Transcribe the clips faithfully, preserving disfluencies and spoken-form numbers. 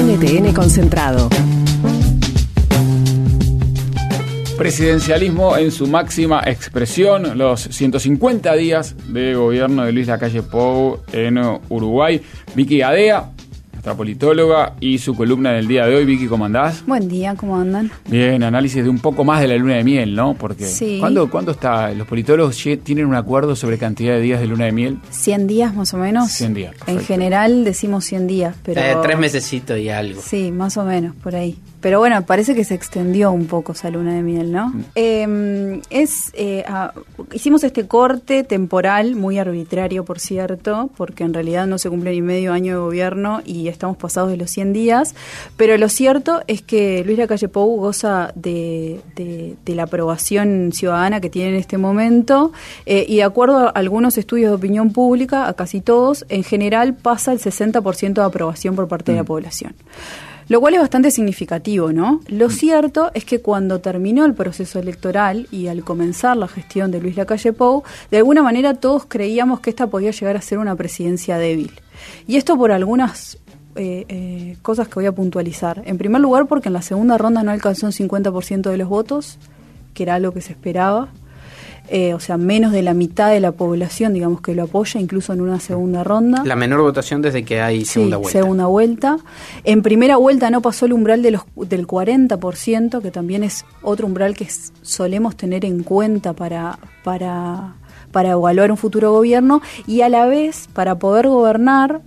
N T N Concentrado. Presidencialismo en su máxima expresión, los ciento cincuenta días de gobierno de Luis Lacalle Pou en Uruguay. Vicky Gadea, nuestra politóloga, y su columna del día de hoy. Vicky, ¿cómo andás? Buen día, ¿cómo andan? Bien, análisis de un poco más de la luna de miel, ¿no? Porque sí. ¿cuándo, ¿cuándo está? ¿Los politólogos tienen un acuerdo sobre cantidad de días de luna de miel? cien días más o menos. cien días, perfecto. En general decimos cien días, pero... Eh, tres mesecitos y algo. Sí, más o menos, por ahí. Pero bueno, parece que se extendió un poco esa luna de miel, ¿no? Mm. Eh, es eh, ah, hicimos este corte temporal, muy arbitrario, por cierto, porque en realidad no se cumple ni medio año de gobierno y estamos pasados de los cien días, pero lo cierto es que Luis Lacalle Pou goza de, de, de la aprobación ciudadana que tiene en este momento, eh, y de acuerdo a algunos estudios de opinión pública, a casi todos, en general pasa el sesenta por ciento de aprobación por parte mm. de la población. Lo cual es bastante significativo, ¿no? Lo cierto es que cuando terminó el proceso electoral y al comenzar la gestión de Luis Lacalle Pou, de alguna manera todos creíamos que esta podía llegar a ser una presidencia débil. Y esto por algunas eh, eh, cosas que voy a puntualizar. En primer lugar, porque en la segunda ronda no alcanzó un cincuenta por ciento de los votos, que era lo que se esperaba. Eh, o sea, menos de la mitad de la población, digamos, que lo apoya, incluso en una segunda ronda. La menor votación desde que hay segunda sí, vuelta. segunda vuelta. En primera vuelta no pasó el umbral de los, del cuarenta por ciento, que también es otro umbral que es, solemos tener en cuenta para, para, para evaluar un futuro gobierno, y a la vez, para poder gobernar,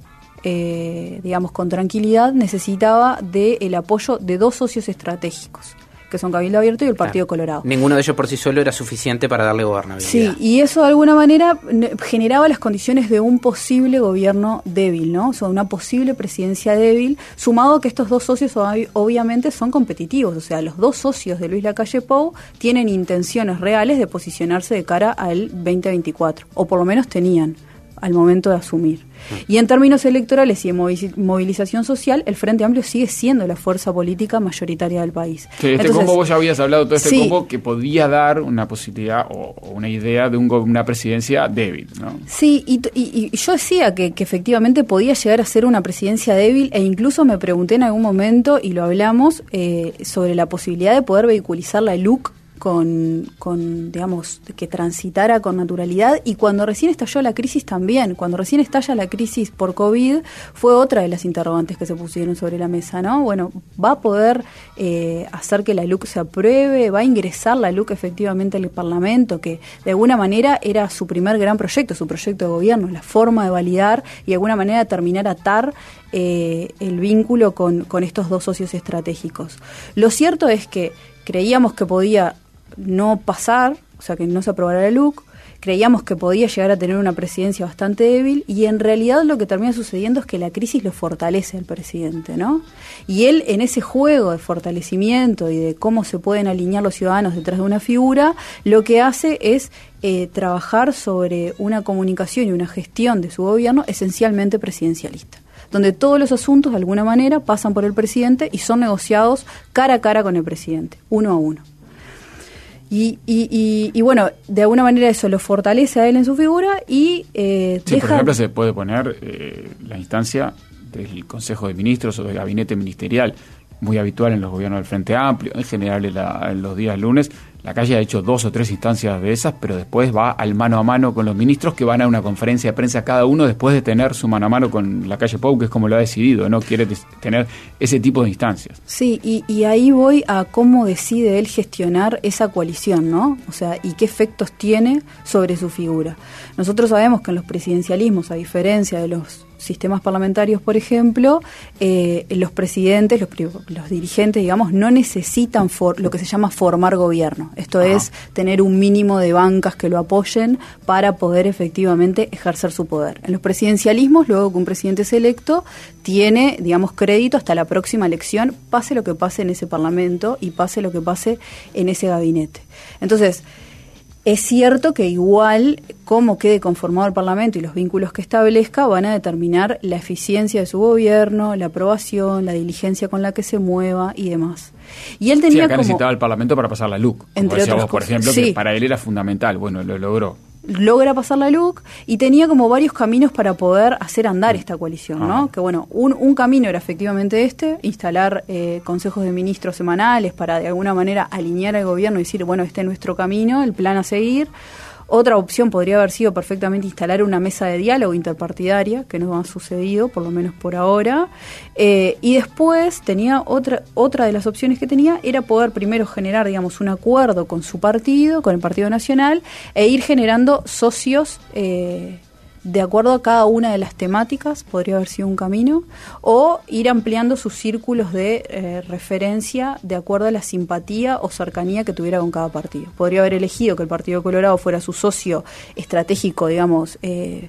eh, digamos, con tranquilidad, necesitaba del apoyo de dos socios estratégicos, que son Cabildo Abierto y el Partido claro. Colorado. Ninguno de ellos por sí solo era suficiente para darle gobernabilidad. Sí, y eso de alguna manera generaba las condiciones de un posible gobierno débil, ¿no? O sea, una posible presidencia débil, sumado a que estos dos socios ob- obviamente son competitivos. O sea, los dos socios de Luis Lacalle Pou tienen intenciones reales de posicionarse de cara al veinte veinticuatro, o por lo menos tenían al momento de asumir. Y en términos electorales y de movilización social, el Frente Amplio sigue siendo la fuerza política mayoritaria del país. Sí, este Entonces, combo, vos ya habías hablado de todo este sí, combo que podía dar una posibilidad o, o una idea de un, una presidencia débil, ¿no? Sí, y, y, y yo decía que, que efectivamente podía llegar a ser una presidencia débil, e incluso me pregunté en algún momento, y lo hablamos, eh, sobre la posibilidad de poder vehiculizar la L U C Con, con, digamos, que transitara con naturalidad. Y cuando recién estalló la crisis también, cuando recién estalla la crisis por COVID, fue otra de las interrogantes que se pusieron sobre la mesa, ¿no? Bueno, ¿va a poder eh, hacer que la L U C se apruebe? ¿Va a ingresar la L U C efectivamente al Parlamento? Que de alguna manera era su primer gran proyecto, su proyecto de gobierno, la forma de validar y de alguna manera terminar a atar eh, el vínculo con, con estos dos socios estratégicos. Lo cierto es que creíamos que podía no pasar, o sea, que no se aprobara la L U C, creíamos que podía llegar a tener una presidencia bastante débil, y en realidad lo que termina sucediendo es que la crisis lo fortalece al presidente, ¿no? Y él, en ese juego de fortalecimiento y de cómo se pueden alinear los ciudadanos detrás de una figura, lo que hace es eh, trabajar sobre una comunicación y una gestión de su gobierno esencialmente presidencialista, donde todos los asuntos de alguna manera pasan por el presidente y son negociados cara a cara con el presidente, uno a uno. Y, y, y, y bueno, de alguna manera eso lo fortalece a él en su figura y eh, sí, deja... por ejemplo, se puede poner eh, la instancia del Consejo de Ministros o del Gabinete Ministerial, muy habitual en los gobiernos del Frente Amplio, en general en, la, en los días lunes. Lacalle ha hecho dos o tres instancias de esas, pero después va al mano a mano con los ministros, que van a una conferencia de prensa cada uno después de tener su mano a mano con Lacalle Pou, que es como lo ha decidido, no quiere tener ese tipo de instancias. Sí, y, y ahí voy a cómo decide él gestionar esa coalición, ¿no? O sea, y qué efectos tiene sobre su figura. Nosotros sabemos que en los presidencialismos, a diferencia de los sistemas parlamentarios, por ejemplo, eh, los presidentes, los, los dirigentes, digamos, no necesitan for, lo que se llama formar gobierno. Esto Ajá. es tener un mínimo de bancas que lo apoyen para poder efectivamente ejercer su poder. En los presidencialismos, luego que un presidente es electo, tiene, digamos, crédito hasta la próxima elección, pase lo que pase en ese parlamento y pase lo que pase en ese gabinete. Entonces, es cierto que igual cómo quede conformado el Parlamento y los vínculos que establezca van a determinar la eficiencia de su gobierno, la aprobación, la diligencia con la que se mueva y demás. Y él tenía sí, acá como... necesitaba el Parlamento para pasar la L U C. Como entre decía otras vos, por cosas. ejemplo, sí. que para él era fundamental. Bueno, lo logró. logra pasar la L U C y tenía como varios caminos para poder hacer andar esta coalición, ¿no? Ah. Que bueno, un, un camino era efectivamente este, instalar eh, consejos de ministros semanales para de alguna manera alinear al gobierno y decir, bueno, este es nuestro camino, el plan a seguir. Otra opción podría haber sido perfectamente instalar una mesa de diálogo interpartidaria, que no ha sucedido, por lo menos por ahora. Eh, y después tenía otra otra de las opciones que tenía, era poder primero generar, digamos, un acuerdo con su partido, con el Partido Nacional, e ir generando socios eh, de acuerdo a cada una de las temáticas, podría haber sido un camino, o ir ampliando sus círculos de eh, referencia de acuerdo a la simpatía o cercanía que tuviera con cada partido. Podría haber elegido que el Partido Colorado fuera su socio estratégico, digamos, eh,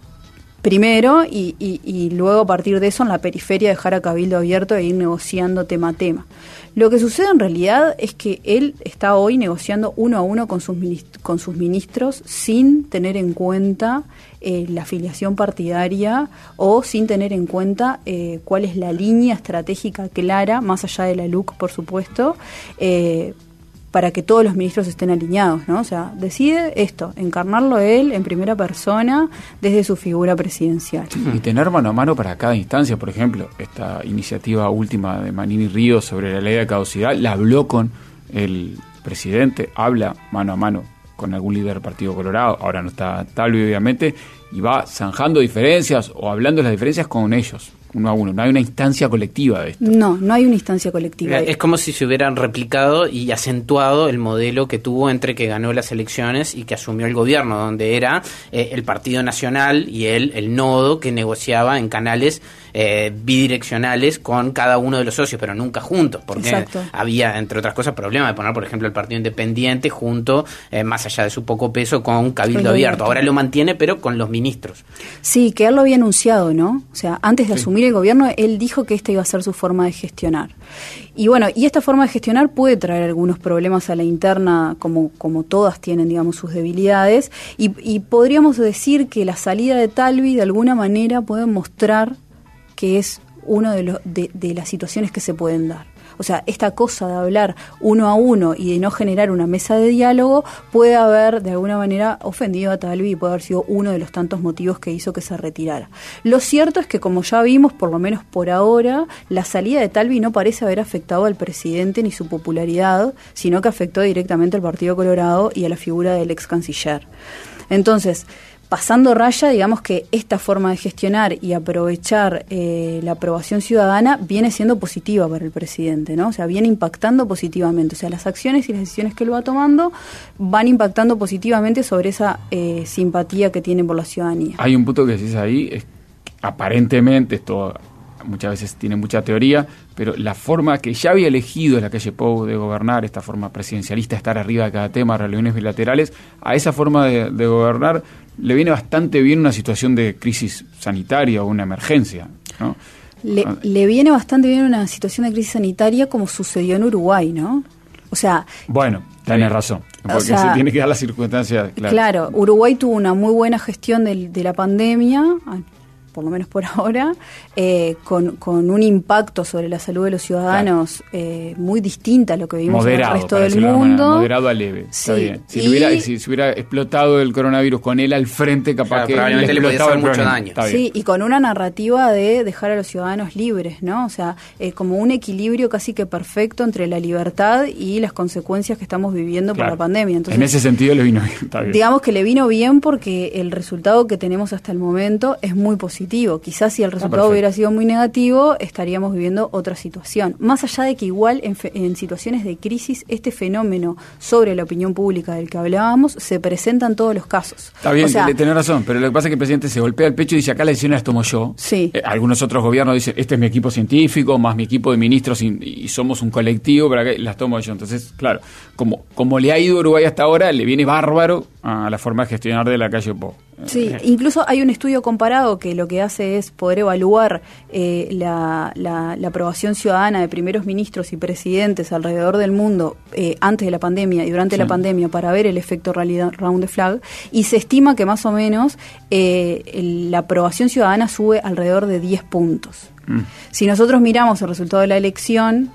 primero, y, y, y luego a partir de eso en la periferia dejar a Cabildo abierto e ir negociando tema a tema. Lo que sucede en realidad es que él está hoy negociando uno a uno con sus ministros, con sus ministros sin tener en cuenta eh, la afiliación partidaria o sin tener en cuenta eh, cuál es la línea estratégica clara, más allá de la L U C, por supuesto, eh, para que todos los ministros estén alineados, ¿no? O sea, decide esto, encarnarlo él en primera persona desde su figura presidencial. Y tener mano a mano para cada instancia, por ejemplo, esta iniciativa última de Manini Ríos sobre la ley de caducidad, la habló con el presidente, habla mano a mano con algún líder del Partido Colorado, ahora no está Talvi obviamente, y va zanjando diferencias o hablando de las diferencias con ellos, uno a uno. No hay una instancia colectiva de esto. No, no hay una instancia colectiva. Es como si se hubieran replicado y acentuado el modelo que tuvo entre que ganó las elecciones y que asumió el gobierno, donde era eh, el Partido Nacional y él, el nodo que negociaba en canales eh, bidireccionales con cada uno de los socios, pero nunca juntos, porque Exacto. había, entre otras cosas, problemas de poner, por ejemplo, el Partido Independiente junto, eh, más allá de su poco peso, con Cabildo Abierto. Abierto. Ahora lo mantiene, pero con los ministros. Sí, que él lo había anunciado, ¿no? O sea, antes de sí. asumir el gobierno, él dijo que esta iba a ser su forma de gestionar. Y bueno, y esta forma de gestionar puede traer algunos problemas a la interna, como, como todas tienen, digamos, sus debilidades, y, y podríamos decir que la salida de Talvi, de alguna manera, puede mostrar que es una de, los, de, de las situaciones que se pueden dar. O sea, esta cosa de hablar uno a uno y de no generar una mesa de diálogo puede haber, de alguna manera, ofendido a Talvi y puede haber sido uno de los tantos motivos que hizo que se retirara. Lo cierto es que, como ya vimos, por lo menos por ahora, la salida de Talvi no parece haber afectado al presidente ni su popularidad, sino que afectó directamente al Partido Colorado y a la figura del ex canciller. Entonces, pasando raya, digamos que esta forma de gestionar y aprovechar eh, la aprobación ciudadana viene siendo positiva para el presidente, ¿no? O sea, viene impactando positivamente. O sea, las acciones y las decisiones que él va tomando van impactando positivamente sobre esa eh, simpatía que tiene por la ciudadanía. Hay un punto que decís ahí, es que aparentemente, esto muchas veces tiene mucha teoría, pero la forma que ya había elegido la calle Pou de gobernar, esta forma presidencialista, estar arriba de cada tema, reuniones bilaterales, a esa forma de, de gobernar le viene bastante bien una situación de crisis sanitaria o una emergencia, ¿no? Le, le viene bastante bien una situación de crisis sanitaria como sucedió en Uruguay, ¿no? O sea... Bueno, tenés razón, porque o sea, se tiene que dar las circunstancias. Claro, claro, Uruguay tuvo una muy buena gestión de, de la pandemia, por lo menos por ahora, eh, con, con un impacto sobre la salud de los ciudadanos claro. eh, muy distinta a lo que vivimos moderado, en el resto del mundo. Moderado a leve, sí. está bien. Si, y... hubiera, si se hubiera explotado el coronavirus con él al frente, capaz claro, que probablemente le podía hacer mucho daño. Sí, y con una narrativa de dejar a los ciudadanos libres, ¿no? O sea, eh, como un equilibrio casi que perfecto entre la libertad y las consecuencias que estamos viviendo claro. por la pandemia. Entonces, en ese sentido le vino bien, está bien. Digamos que le vino bien porque el resultado que tenemos hasta el momento es muy positivo. Quizás si el resultado ah, hubiera sido muy negativo, estaríamos viviendo otra situación. Más allá de que igual en, fe, en situaciones de crisis, este fenómeno sobre la opinión pública del que hablábamos se presenta en todos los casos. Está bien, o sea, tenés razón, pero lo que pasa es que el presidente se golpea el pecho y dice, acá las decisiones las tomo yo. Sí. Eh, algunos otros gobiernos dicen, este es mi equipo científico, más mi equipo de ministros y, y somos un colectivo, para que las tomo yo. Entonces, claro, como, como le ha ido a Uruguay hasta ahora, le viene bárbaro a la forma de gestionar de la calle Pou. Sí, incluso hay un estudio comparado que lo que hace es poder evaluar eh, la, la, la aprobación ciudadana de primeros ministros y presidentes alrededor del mundo eh, antes de la pandemia y durante sí. la pandemia para ver el efecto realidad round the flag, y se estima que más o menos eh, el, la aprobación ciudadana sube alrededor de diez puntos. Mm. Si nosotros miramos el resultado de la elección,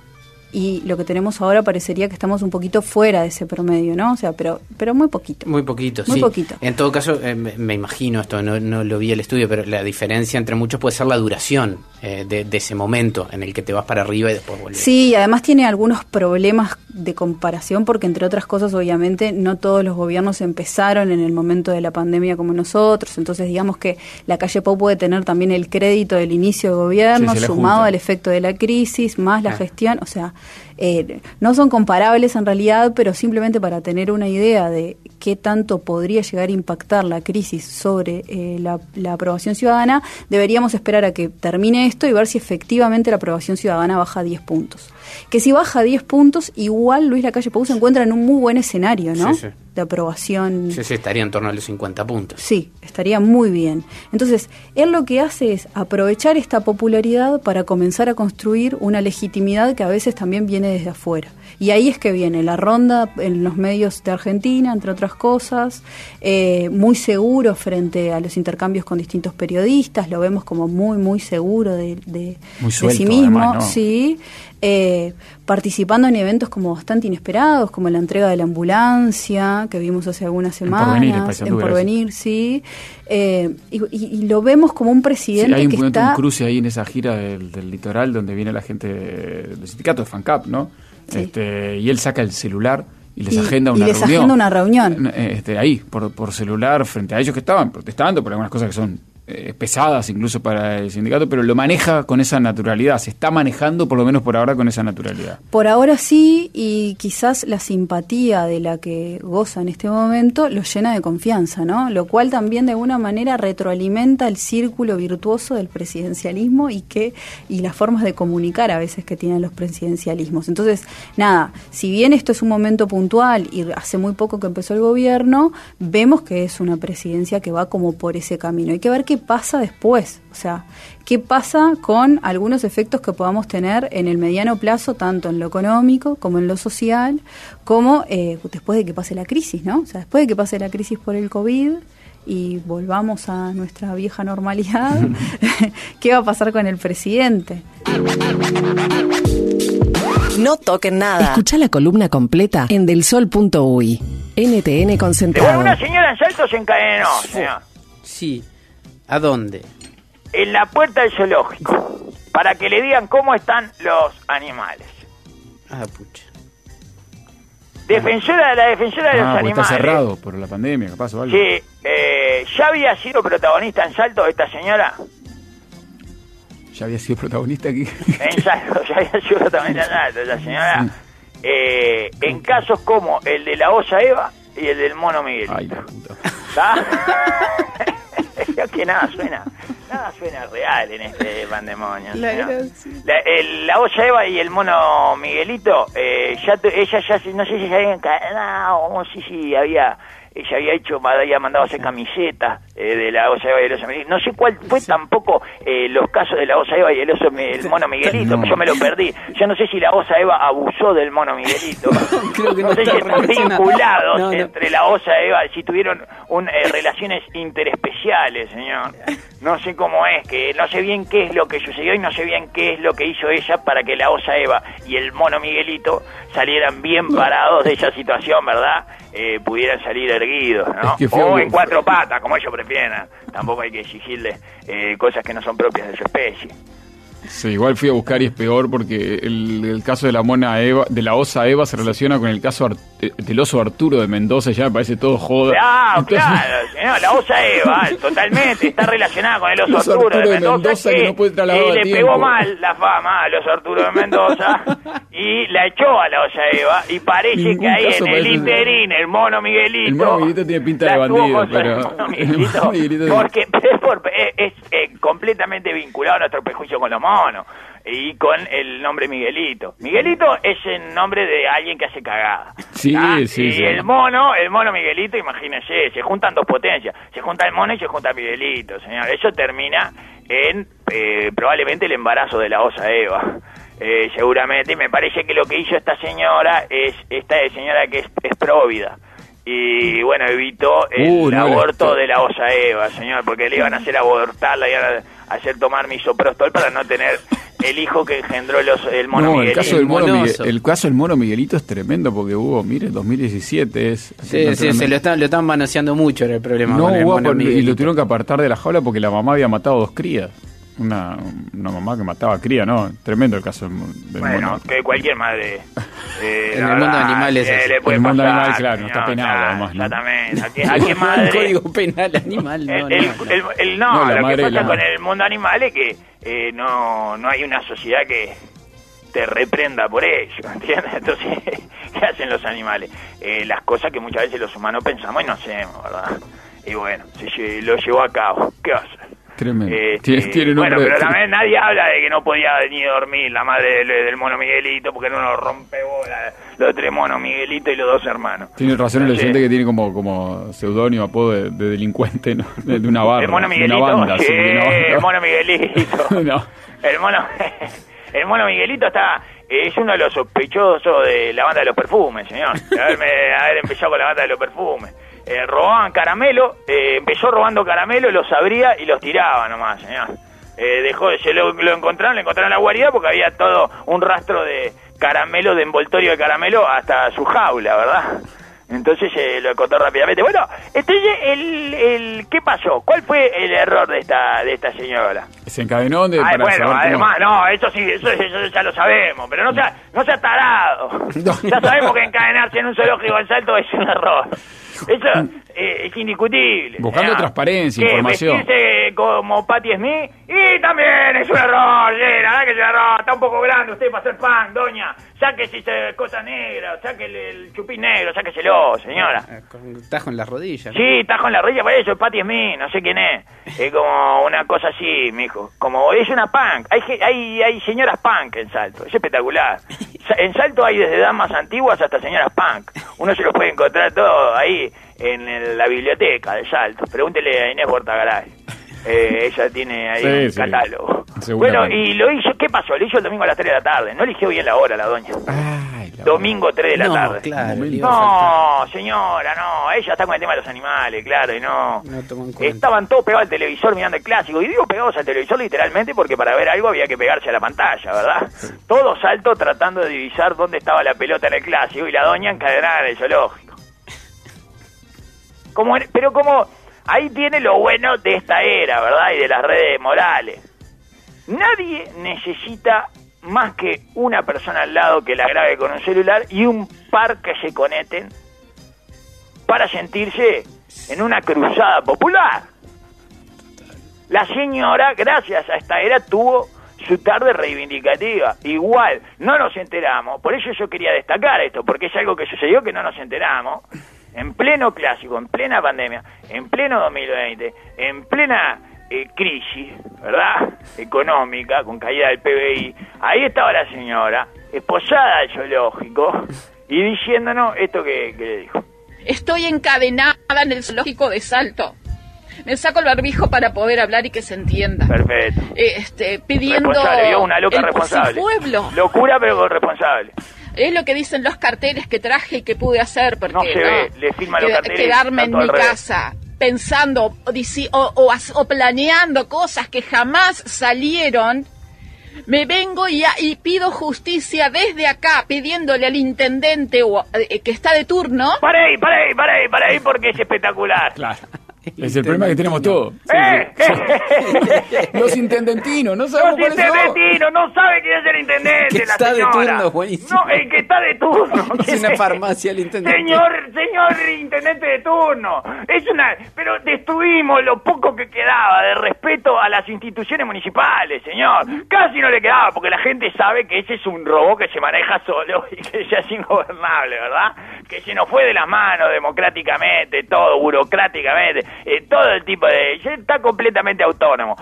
y lo que tenemos ahora parecería que estamos un poquito fuera de ese promedio, ¿no? O sea, pero pero muy poquito. Muy poquito, muy sí. poquito. En todo caso, eh, me, me imagino esto, no, no lo vi el estudio, pero la diferencia entre muchos puede ser la duración eh, de, de ese momento en el que te vas para arriba y después vuelves. Sí, y además tiene algunos problemas de comparación porque, entre otras cosas, obviamente, no todos los gobiernos empezaron en el momento de la pandemia como nosotros, entonces digamos que la Calle Pou puede tener también el crédito del inicio del gobierno, sí, sumado al efecto de la crisis, más la ah. gestión, o sea, eh, no son comparables en realidad, pero simplemente para tener una idea de qué tanto podría llegar a impactar la crisis sobre eh, la, la aprobación ciudadana, deberíamos esperar a que termine esto y ver si efectivamente la aprobación ciudadana baja diez puntos. Que si baja diez puntos, igual Luis Lacalle Pou se encuentra en un muy buen escenario, ¿no? Sí, sí. De aprobación. Sí, sí, estaría en torno a los cincuenta puntos. Sí, estaría muy bien. Entonces, él lo que hace es aprovechar esta popularidad para comenzar a construir una legitimidad que a veces también viene desde afuera. Y ahí es que viene la ronda en los medios de Argentina, entre otras cosas, eh, muy seguro frente a los intercambios con distintos periodistas, lo vemos como muy, muy seguro de, de, muy suelto, de sí mismo, además, ¿no? Sí, eh, participando en eventos como bastante inesperados, como la entrega de la ambulancia, que vimos hace algunas semanas, en Porvenir, en Porvenir sí, eh, y, y, y lo vemos como un presidente sí, hay un, que un, está... un cruce ahí en esa gira del, del litoral donde viene la gente del sindicato de FANCAP, ¿no? Sí. Este, y él saca el celular y les y, agenda una y les reunión. agenda una reunión. Este, ahí, por, por celular, frente a ellos que estaban protestando por algunas cosas que son eh, pesadas incluso para el sindicato, pero lo maneja con esa naturalidad, se está manejando por lo menos por ahora con esa naturalidad. Por ahora sí, y quizás la simpatía de la que goza en este momento lo llena de confianza, ¿no? Lo cual también de alguna manera retroalimenta el círculo virtuoso del presidencialismo y que y las formas de comunicar a veces que tienen los presidencialismos. Entonces, nada, si bien esto es un momento puntual y hace muy poco que empezó el gobierno, vemos que es una presidencia que va como por ese camino. Hay que ver qué pasa después, o sea, qué pasa con algunos efectos que podamos tener en el mediano plazo, tanto en lo económico como en lo social, como eh, después de que pase la crisis, ¿no? O sea, después de que pase la crisis por el COVID y volvamos a nuestra vieja normalidad, ¿qué va a pasar con el presidente? No toquen nada. Escuchá la columna completa en delsol punto uy. N T N concentrado. Una señora en Salto se encadenó, señor. Sí. ¿A dónde? En la puerta del zoológico, para que le digan cómo están los animales. Ah, pucha. Defensora de la defensora de ah, los pues animales. Está cerrado por la pandemia, capaz o algo. Sí, eh, ¿ya había sido protagonista en Salto esta señora? ¿Ya había sido protagonista aquí? En Salto, ya había sido protagonista en Salto esta señora. Sí. Eh, en casos como el de la osa Eva y el del mono Miguel. Ay, la puta. Que nada suena, nada suena real en este pandemonio. La, ¿no? la, el, la olla Eva y el mono Miguelito, eh, ya ella ya no sé si se había encadenado o si sí, había ella había hecho, había mandado a hacer camisetas eh, de la olla Eva y el oso Miguelito. No sé cuál fue sí. tampoco eh, los casos de la olla Eva y el oso el mono Miguelito, no. yo me lo perdí. Yo no sé si la osa Eva abusó del mono Miguelito. Creo que no, no sé si están vinculados no, no. entre la osa Eva, si tuvieron un, eh, relaciones interespeciales, señor. No sé cómo es, que no sé bien qué es lo que sucedió y no sé bien qué es lo que hizo ella para que la osa Eva y el mono Miguelito salieran bien parados de esa situación, ¿verdad? Eh, pudieran salir erguidos, ¿no? Es que fue, o en cuatro patas, como ellos prefieran. Tampoco hay que exigirles eh, cosas que no son propias de su especie. Sí, igual fui a buscar y es peor porque el, el caso de la mona Eva, de la osa Eva se relaciona con el caso Ar, del oso Arturo de Mendoza, ya me parece todo joda. Claro, Entonces, claro, señor, la osa Eva totalmente está relacionada con el oso Arturo, Arturo de Mendoza, Mendoza que, que no puede trasladar y a le tiempo. Pegó mal la fama al oso Arturo de Mendoza y la echó a la osa Eva y parece Ningún que ahí en el interín el mono Miguelito, el mono Miguelito tiene pinta de bandido, pero el mono Miguelito, el mono Miguelito porque es, por, es, es eh, completamente vinculado a nuestro prejuicio con los monos y con el nombre Miguelito. Miguelito es el nombre de alguien que hace cagada. Sí, ¿ah? sí, y sí. el mono, el mono Miguelito, imagínense, se juntan dos potencias. Se junta el mono y se junta Miguelito, señor. Eso termina en eh, probablemente el embarazo de la osa Eva. Eh, seguramente, y me parece que lo que hizo esta señora es, esta señora que es, es próvida. Y bueno, evitó el uh, no, aborto de la osa Eva, señor, porque le iban a hacer abortar, le iban a hacer tomar misoprostol para no tener el hijo que engendró los, el mono no, Miguelito. El caso, del mono Miguel, el caso del mono Miguelito es tremendo porque hubo, mire, dos mil diecisiete es... Sí, sí, se lo están, lo están manoseando mucho, era el problema. No, con el hubo, mono y lo tuvieron que apartar de la jaula porque la mamá había matado dos crías. Una, una mamá que mataba cría, ¿no? Tremendo el caso del, del bueno, mono. que cualquier madre... Eh, en el mundo de animales eh, es le puede el mundo pasar, animal, claro, señor, no está penado, claro, además, ¿no? Exactamente. ¿A qué, a qué madre? El código penal animal, no, el, no, el, no. el, el, no, no lo que pasa la... con el mundo animal es que eh, no, no hay una sociedad que te reprenda por ello, ¿entiendes? Entonces, ¿qué hacen los animales? Eh, las cosas que muchas veces los humanos pensamos y no hacemos, ¿verdad? Y bueno, se lo llevó a cabo. ¿Qué va a hacer? Tremendo. Eh, tiene, eh, tiene bueno, nombre pero de... también nadie habla de que no podía ni dormir la madre del, del mono Miguelito porque no lo rompe bola, los tres monos Miguelito y los dos hermanos. Tiene razón el Entonces, oyente que tiene como, como seudónimo, apodo de, de delincuente, ¿no? De, de una barra. El mono Miguelito, una banda, sí, sí, una banda. el mono Miguelito. No. El mono, el mono Miguelito está, es uno de los sospechosos de la banda de los perfumes, señor. De haberme, haber empezado con la banda de los perfumes. Eh, robaban caramelo, eh, empezó robando caramelo, los abría y los tiraba nomás, señor. Eh, dejó, se lo, lo encontraron, le encontraron la guarida porque había todo un rastro de caramelo, de envoltorio de caramelo hasta su jaula, ¿verdad? Entonces eh, lo contó rápidamente. Bueno, entonces, el, el, ¿qué pasó? ¿Cuál fue el error de esta de esta señora? Se encadenó de... Ay, para bueno, saber además, cómo... no, eso sí, eso, eso ya lo sabemos, pero no sea, no sea tarado. Ya sabemos que encadenarse en un zoológico en Salto es un error. Eso eh, es indiscutible. Buscando ¿no? transparencia, ¿Qué, información. vestirse como Patti Smith? Y también es un error, sí, la verdad que es un error. Está un poco grande usted para hacer pan, doña. Sáquese esa cosa negra, sáquele el chupín negro, sáqueselo, señora. Con tajo en las rodillas. ¿no? Sí, tajo en la rodilla, por eso es Patti Smith, no sé quién es. Es como una cosa así, mijo. Como es una punk. Hay, hay, hay señoras punk en Salto, es espectacular. En Salto hay desde damas antiguas hasta señoras punk. Uno se los puede encontrar todo ahí en el, la biblioteca de Salto. Pregúntele a Inés Bortagaray. Eh, ella tiene ahí sí, un sí. catálogo. Bueno, y lo hizo, ¿qué pasó? Lo hizo el domingo a las tres de la tarde. No eligió bien la hora la doña. Ay, la domingo tres de la no, tarde. Claro, no, señora, no. Ella está con el tema de los animales, claro, y no. no Estaban todos pegados al televisor mirando el clásico. Y digo pegados al televisor literalmente porque para ver algo había que pegarse a la pantalla, ¿verdad? Sí. Todo Salto tratando de divisar dónde estaba la pelota en el clásico y la doña encadenada en el zoológico. Como, pero como... Ahí tiene lo bueno de esta era, ¿verdad? Y de las redes morales. Nadie necesita más que una persona al lado que la grabe con un celular y un par que se conecten para sentirse en una cruzada popular. La señora, gracias a esta era, tuvo su tarde reivindicativa. Igual, no nos enteramos. Por eso yo quería destacar esto, porque es algo que sucedió que no nos enteramos. En pleno clásico, en plena pandemia, en pleno dos mil veinte, en plena eh, crisis, ¿verdad?, económica, con caída del P B I, ahí estaba la señora, esposada al zoológico, y diciéndonos esto que, que le dijo. Estoy encadenada en el zoológico de Salto. Me saco el barbijo para poder hablar y que se entienda. Perfecto. Este, pidiendo responsable, yo una loca el responsable. pueblo. Locura, pero responsable. Es lo que dicen los carteles que traje y que pude hacer, porque no se no, ve, le firman los carteles. Quedarme en mi casa pensando o, o, o planeando cosas que jamás salieron. Me vengo y, y pido justicia desde acá, pidiéndole al intendente o, eh, que está de turno. Para ahí, para ahí, para ahí, para ahí, porque es espectacular. Claro. Es el problema que tenemos todos. ¡Eh! Sí, sí. Los intendentinos, no sabemos Los intendentinos, no sabe quién es el intendente, que la está señora. de turno, buenísimo. No, el que está de turno. Es una farmacia el intendente. Señor, señor intendente de turno. Es una... Pero destruimos lo poco que quedaba de respeto a las instituciones municipales, señor. Casi no le quedaba, porque la gente sabe que ese es un robot que se maneja solo y que ya es ingobernable, ¿verdad? Que se nos fue de las manos democráticamente, todo burocráticamente. Eh, todo el tipo de... está completamente autónomo.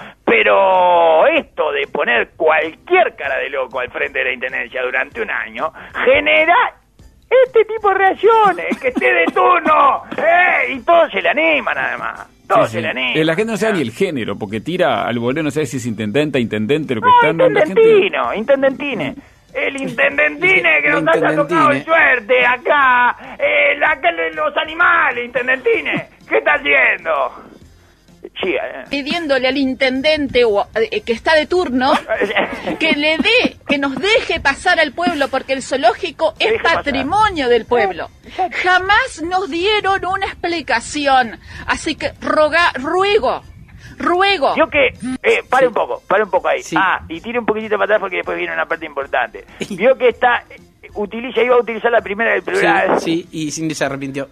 Pero esto de poner cualquier cara de loco al frente de la intendencia durante un año genera este tipo de reacciones, que esté de turno, ¿eh? Y todos se le animan además. Todos sí, se sí. le animan. La gente no sabe ni el género, porque tira al bolero, no sabe si es intendente, intendente, lo que no, está... intendentino, la gente... intendentine. El intendentine que nos haya tocado en suerte acá, eh, acá los animales, intendentine. ¿Qué está haciendo? Sí, eh. pidiéndole al intendente o, eh, que está de turno que le dé, que nos deje pasar al pueblo, porque el zoológico es patrimonio pasar. del pueblo. Jamás nos dieron una explicación, así que roga, ruego, ruego. Yo que, eh, pare un poco, pare un poco ahí. Sí. Ah, y tire un poquitito para atrás porque después viene una parte importante. Vio que está, utiliza, iba a utilizar la primera del plural. Sí, sí, y Cindy se arrepintió.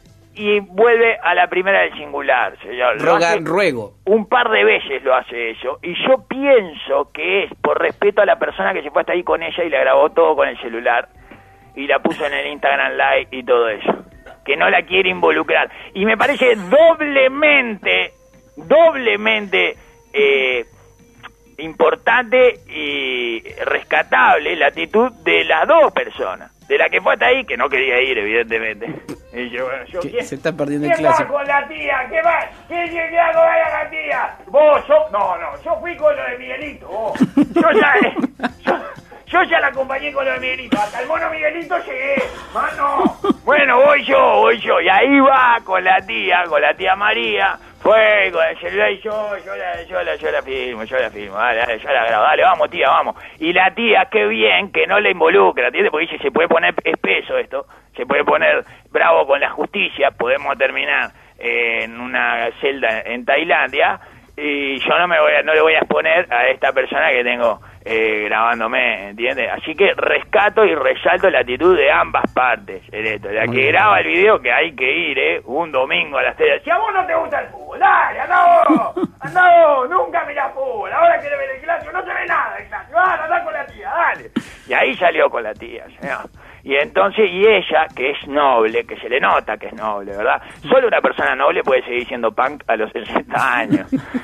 Y vuelve a la primera del singular, señor. Roga, ruego. Un par de veces lo hace eso. Y yo pienso que es por respeto a la persona que se fue hasta ahí con ella y la grabó todo con el celular. Y la puso en el Instagram Live y todo eso. Que no la quiere involucrar. Y me parece doblemente, doblemente eh, importante y rescatable la actitud de las dos personas. De la que fue hasta ahí, que no quería ir, evidentemente. Y yo, bueno, yo, ¿Qué, se está perdiendo el clásico. ¿Qué va con la tía? ¿Qué va? ¿Qué, qué, qué hago vaya la tía? Vos, yo... No, no, yo fui con lo de Miguelito, vos. Yo ya... Yo, yo ya la acompañé con lo de Miguelito. Hasta el mono Miguelito llegué. Mano. Bueno, voy yo, voy yo. Y ahí va con la tía, con la tía María. Fue con el celular y yo, yo la, yo la, yo la filmo, yo la filmo, dale, dale, yo la grabo, dale, vamos tía, vamos. Y la tía, qué bien que no la involucra, ¿entiendes? Porque dice, se puede poner espeso esto, se puede poner bravo con la justicia, podemos terminar eh, en una celda en Tailandia, y yo no me voy a, no le voy a exponer a esta persona que tengo eh, grabándome, ¿entiendes? Así que rescato y resalto la actitud de ambas partes en esto. La que graba el video, que hay que ir, ¿eh? Un domingo a las tres. Si a vos no te gusta el fútbol, dale, andá vos, andá vos, nunca mirás fútbol. Ahora que le ve el clásico, no se ve nada el clásico. Ah, andá con la tía, dale. Y ahí salió con la tía, señor. Y entonces, y ella, que es noble, que se le nota que es noble, ¿verdad? Solo una persona noble puede seguir siendo punk a los sesenta años.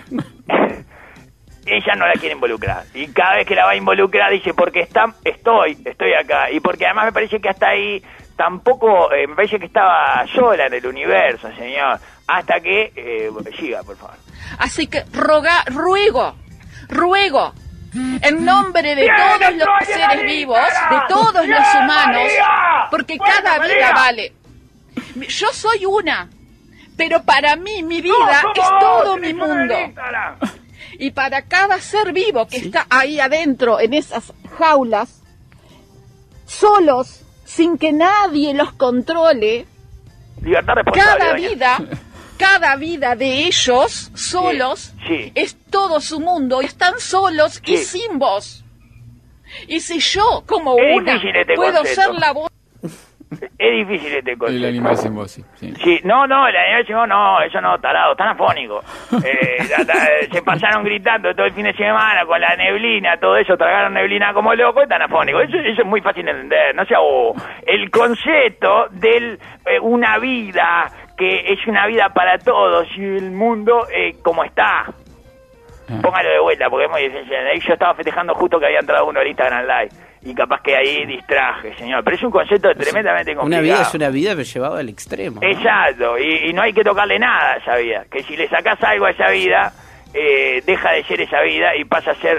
Ella no la quiere involucrar. Y cada vez que la va a involucrar dice, porque está, estoy, estoy acá. Y porque además me parece que hasta ahí tampoco, eh, me parece que estaba sola en el universo, señor. Hasta que, eh, siga, por favor. Así que roga, ruego, ruego, en nombre de todos los seres vivos, de todos los humanos, porque cada vida vale. Yo soy una, pero para mí mi vida es todo mi mundo. Y para cada ser vivo que está ahí adentro, en esas jaulas, solos, sin que nadie los controle, cada vida, cada vida de ellos, solos, sí, sí. es todo su mundo, y están solos sí. y sin voz. Y si yo, como es una, puedo concepto. ser la voz... Es difícil este concepto. El animal sin voz, sí. sí. sí no, no, el animal sin voz no, eso no, tarado, están afónicos. Eh, la, la, se pasaron gritando todo el fin de semana con la neblina, todo eso, tragaron neblina como locos y están afónicos. Eso, eso es muy fácil de entender, no sea oh, el concepto de eh, una vida que es una vida para todos y el mundo eh, como está. Ah. Póngalo de vuelta porque es muy difícil. Yo estaba festejando justo que había entrado uno en Instagram Live. Y capaz que ahí distraje, señor. Pero es un concepto tremendamente complicado. Una vida es una vida, pero llevado al extremo, ¿no? Exacto. Y, y no hay que tocarle nada a esa vida. Que si le sacás algo a esa vida, eh, deja de ser esa vida y pasa a ser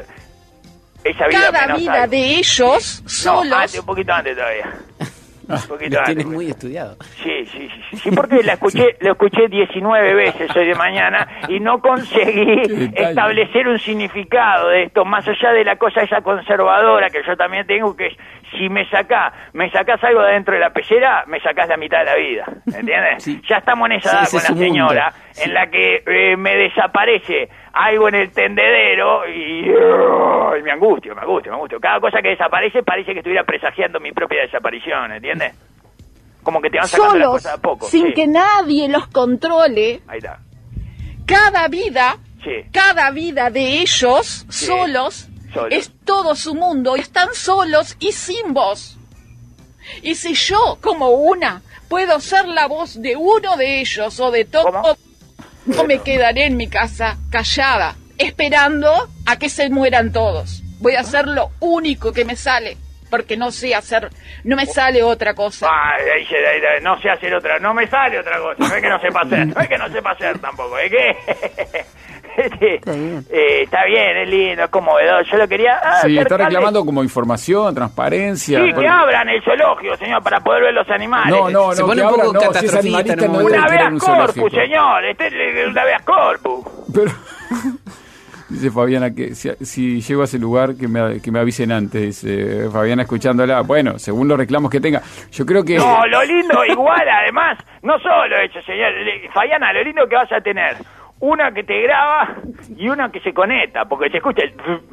esa vida Cada menos vida algo. de ellos solos... No, antes, un poquito antes todavía. Un poquito lo antes. tienes muy estudiado. Sí, sí, sí. Sí, porque la escuché, lo escuché diecinueve veces hoy de mañana y no conseguí establecer un significado de esto, más allá de la cosa esa conservadora que yo también tengo, que es, si me sacás, me sacás algo de dentro de la pecera, me sacás la mitad de la vida, ¿entiendes? Sí. Ya estamos en esa edad sí, con la señora, sí. en la que eh, me desaparece algo en el tendedero y, uh, y me angustio, me angustio, me angustio. Cada cosa que desaparece parece que estuviera presagiando mi propia desaparición, ¿entiendes? Como que te van sacando solos, las cosas a poco. sin sí. que nadie los controle. Ahí está. Cada vida, sí. cada vida de ellos, sí. solos, solos, es todo su mundo. Y están solos y sin voz. Y si yo, como una, puedo ser la voz de uno de ellos o de todos, no me quedaré en mi casa callada, esperando a que se mueran todos. Voy a hacer lo único que me sale, porque no sé hacer, no me sale otra cosa. Ah, no sé hacer otra, no me sale otra cosa, no es que no sepa hacer, no es que no sepa hacer tampoco, es que... Está bien. Eh, está bien, es lindo, es conmovedor. Yo lo quería. Ah, sí, está reclamando como información, transparencia. Sí, porque... que abran el zoológico, señor, para poder ver los animales. No, no, no. Se pone un poco no, si es animalista, no, una vez corpus, señor. Este es una vez corpus. Pero... Dice Fabiana que si, si llego a ese lugar que me, que me avisen antes, dice Fabiana escuchándola. Bueno, según los reclamos que tenga, yo creo que... No, lo lindo igual, además, no solo eso, señor. Fabiana, lo lindo que vas a tener, una que te graba y una que se conecta, porque se escucha el...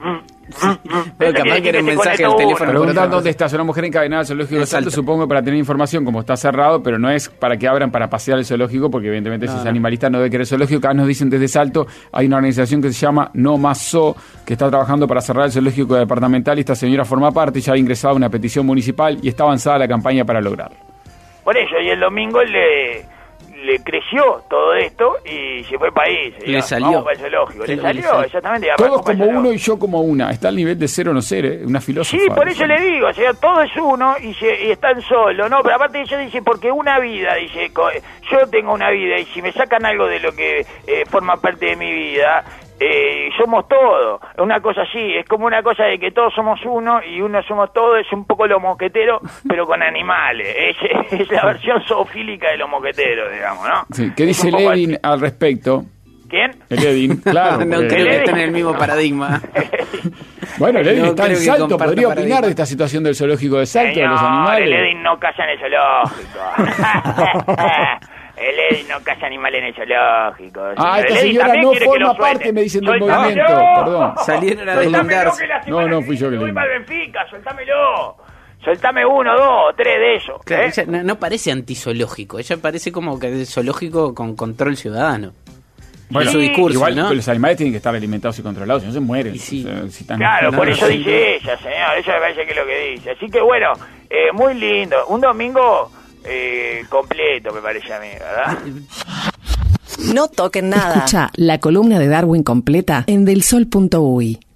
Pero capaz que era un mensaje al teléfono. Preguntan dónde está, una mujer encadenada al zoológico de Salto, supongo para tener información, como está cerrado, pero no es para que abran para pasear el zoológico, porque evidentemente no, si es animalista no debe querer zoológico. Acá nos dicen desde Salto, hay una organización que se llama No Más Zoo, que está trabajando para cerrar el zoológico departamental, y esta señora forma parte, ya ha ingresado una petición municipal y está avanzada la campaña para lograrlo. Por eso, y el domingo le... le creció todo esto y se fue al país. Le salió. Vamos para el zoológico. Le salió, salió, exactamente. Todos como uno y yo como una. Está al nivel de ser o no ser, ¿eh? Una filósofa. Sí, por eso le digo, o sea, todo es uno y, se, y están solos, ¿no? Pero aparte ella dice, porque una vida, dice, yo tengo una vida y si me sacan algo de lo que eh, forma parte de mi vida... Eh, somos todos, una cosa así, es como una cosa de que todos somos uno y uno somos todos, es un poco los mosqueteros, pero con animales, es, es la versión zoofílica de los mosqueteros, digamos, ¿no? Sí, ¿qué dice Levin al respecto? ¿Quién? El Edin, claro. No creo que esté en el mismo paradigma. Bueno, el Edin no está en Salto, podría opinar paradigma. de esta situación del zoológico de Salto, Señor, de los animales. El Edin no caza en el zoológico. El Edin no caza animales en el zoológico. Ah, esta señora no forma parte, me dicen, del Soltámelo. movimiento. Perdón. Salieron a deslindarse. No, no fui yo que le voy para el Benfica, soltámelo. Soltame uno, dos, tres de esos. Claro, ¿eh? ella no, no parece antizoológico, ella parece como que es zoológico con control ciudadano. Bueno, su discurso, igual ¿no? los animales tienen que estar alimentados y controlados, si no se mueren. Sí. O sea, si están, Claro, no, por no, eso no, dice ella, señor, eso me parece que es lo que dice. Así que bueno, eh, muy lindo. Un domingo eh, completo, me parece a mí, ¿verdad? No toquen nada. Escucha la columna de Darwin completa en del sol punto uy.